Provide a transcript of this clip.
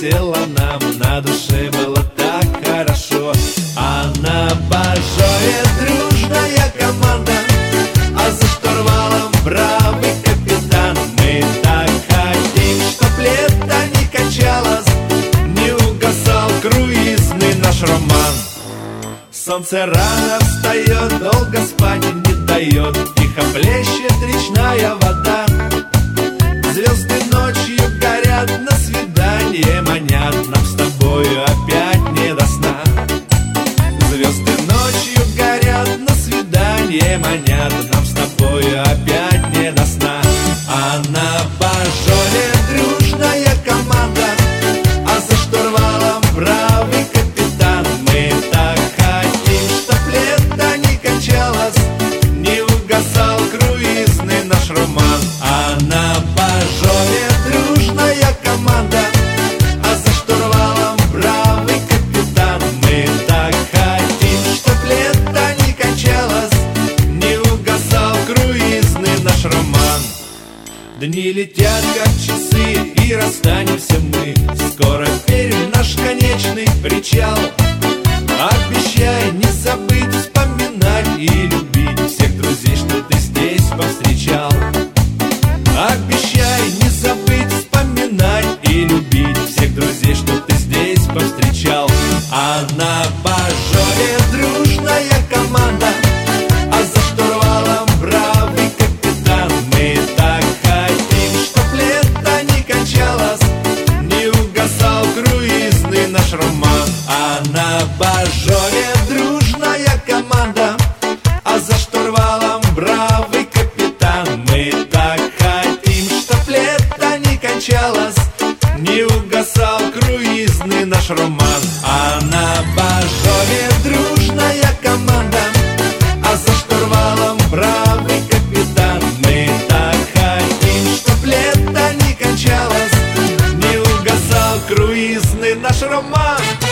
весело нам, на душе было так хорошо. А на Бажове дружная команда, а за штурвалом бравый капитан. Мы так хотим, чтоб лето не кончалось, не угасал круизный наш роман. Солнце рано встает, долго спать не дает, тихо плещет речная вода. Звезды ночью горят, на свидание манят, нам с тобою опять не до сна. Звезды ночью горят, на свидание манят, нам с тобою опять не до сна. А на Бажове дружная команда, а за штурвалом бравый капитан. Мы так хотим, чтоб лето не кончалось, не угасал круизный наш роман. А на Бажове дружная команда, а за штурвалом бравый капитан. Мы так хотим, чтоб лето не кончалось, не угасал круизный наш роман. Дни летят, как часы, и расстанемся мы. Скоро Пермь наш конечный причал. Обещай не забыть вспоминать и любить всех друзей, что ты здесь повстречал. Обещай не забыть вспоминать и любить всех друзей, что ты здесь повстречал. А на Бажове дружная команда, а за штурвалом бравый капитан. Мы так хотим, чтоб лето не кончалось, не угасал круизный наш роман. А на Бажове дружная команда, а за штурвалом бравый капитан. Мы так хотим, чтоб лето не кончалось, не угасал круизный наш роман. А на Бажове дружная команда, а за штурвалом бравый капитан. Мы так хотим, чтоб лето не кончалось, не угасал круизный наш роман.